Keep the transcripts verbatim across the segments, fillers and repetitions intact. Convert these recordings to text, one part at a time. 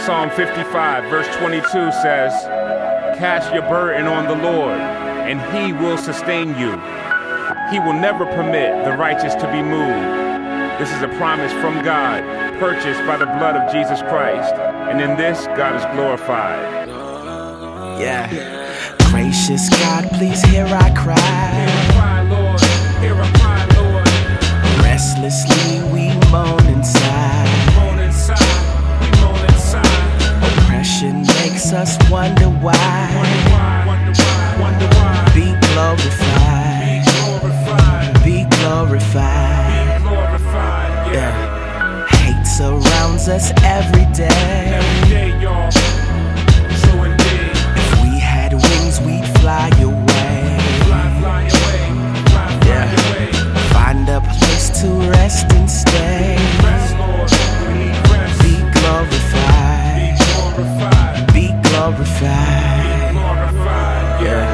Psalm fifty-five, verse twenty-two says, "Cast your burden on the Lord, and He will sustain you. He will never permit the righteous to be moved." This is a promise from God, purchased by the blood of Jesus Christ, and in this, God is glorified. Yeah. Gracious God, please hear our cry. Hear our cry, Lord. Hear our cry, Lord. Restlessly we moan inside. Moan inside. We moan inside. Oppression makes us wonder why. Wonder why. Wonder why. Wonder why. Be glorified. Be glorified. Be glorified. Be glorified. Yeah. Yeah. Hate surrounds us every day. Every day, y'all. So indeed. If we had wings, we'd fly away. Fly, fly away. Fly, fly Yeah. away. Find a place to rest and stay. Rest, Lord. We need rest. Be glorified. Be glorified. Be glorified. Glorified. Yeah.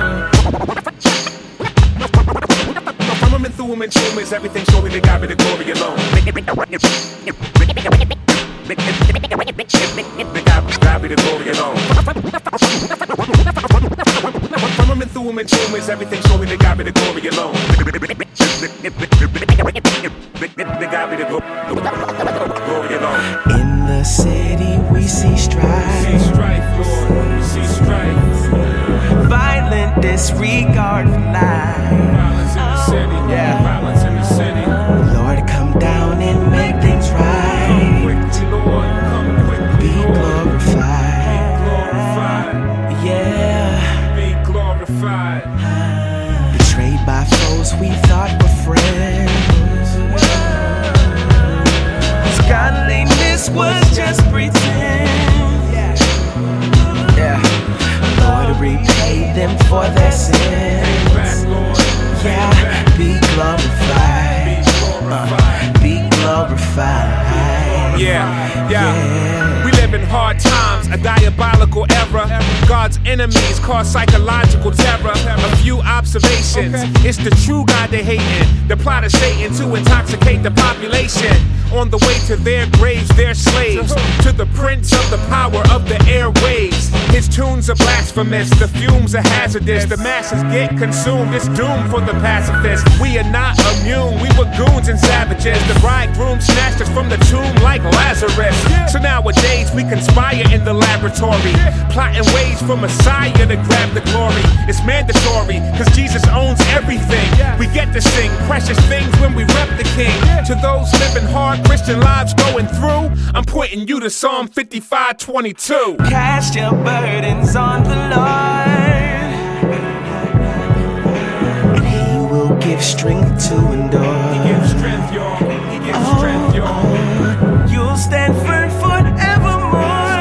From him and through him and to him is everything, so we got me the glory alone. God be the glory alone. From him and through him and to him is everything, so we got me the glory alone. God be the glory alone. In the city we see strife. See strife, Lord. We see strife. Violent disregard for life. Violence in the city. Yeah. Violence in the city. Lord, come down and make things Come right. quickly, Lord. Come quickly, Be Lord. glorified. Glorified. Yeah. Be glorified. Betrayed by foes we thought were friends. Godliness was just pretend. Yeah. Lord, repay them for their sins. Back, Lord. Yeah. Be glorified. Uh, be glorified. Yeah, yeah. Yeah. We live in hard times, a diabolical era. God's enemies cause psychological terror. A few observations. It's the true God they hating. The plot of Satan to intoxicate the population. On the way to their graves, they're slaves to the prince of the power of the airwaves. His tunes are blasphemous, the fumes are hazardous. The masses get consumed, it's doomed for the pacifists. We are not immune, we were goons and savages. The bridegroom snatched us from the tomb like Lazarus. So nowadays we conspire in the laboratory, plotting ways for Messiah to grab the glory. It's mandatory, cause Jesus owns everything. We get to sing precious things when we rep the King. To those living hard Christian lives going through, I'm pointing you to Psalm fifty-five twenty-two. Cast your burdens on the Lord, and He will give strength to endure. He gives strength, y'all. He gives Oh, strength, y'all. oh, you'll stand firm forevermore.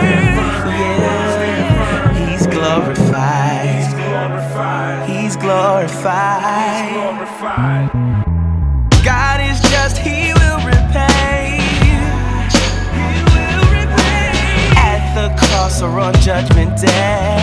Yeah. He's glorified. He's glorified. He's glorified. Glorified. God is just, He will repay. He will repay. At the cross or on judgment day.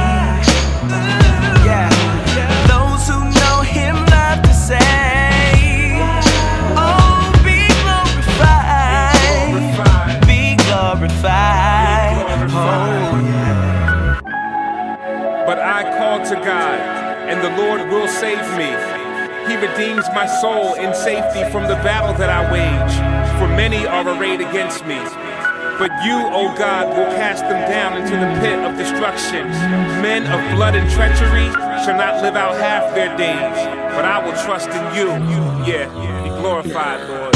Yeah. Those who know Him love to say, oh, be glorified. Be glorified. Oh, yeah. But I call to God, and the Lord will save me. He redeems my soul in safety from the battle that I wage, for many are arrayed against me. But you, O God, will cast them down into the pit of destruction. Men of blood and treachery shall not live out half their days, but I will trust in you. Yeah, be glorified, Lord.